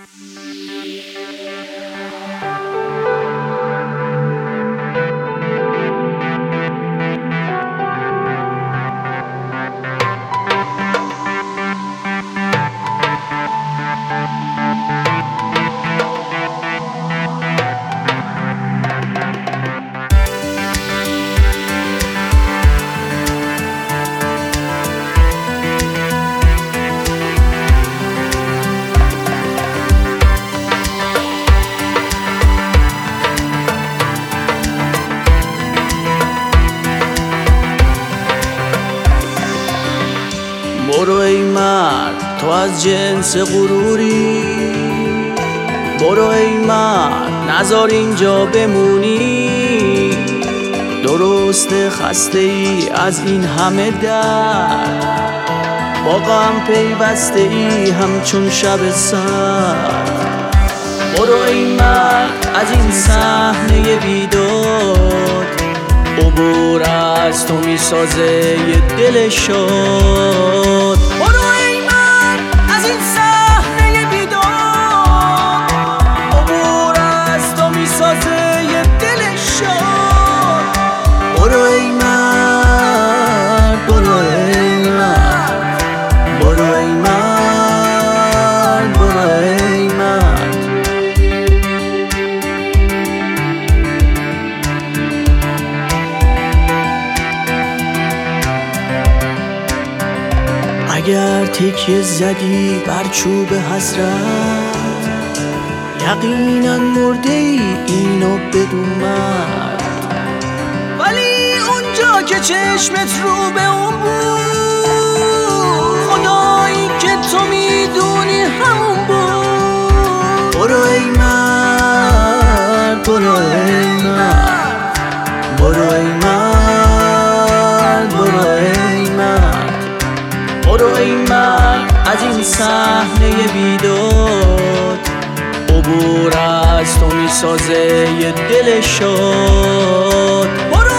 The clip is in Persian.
برو ای مرد تو از جنس غروری، برو ای مرد نذار اینجا بمونی. درسته خسته ای از این همه درد، با غم پیوسته ای همچون شب سرد. برو ای مرد از این صحنه بیداد، عبور از تو میسازه یه دل شاد. برو ای مرد از این صحنه بیداد، عبور از تو میسازه یه دل شاد. برو ای مرد، برو ای مرد، برو ای مرد، برو ای مرد. اگر تکیه زدی بر چوب حسرت، یقینا مرده ای اینو بدون مرد. ولی اونجا که چشمت رو به اون بود، خدایی که تو میدونی همون بود. برو ای مرد، برو ای مرد، برو ای مرد، برو ای مرد. برو ای مرد از این صحنه بیداد، عبور از تو میسازه یه دل شاد. برو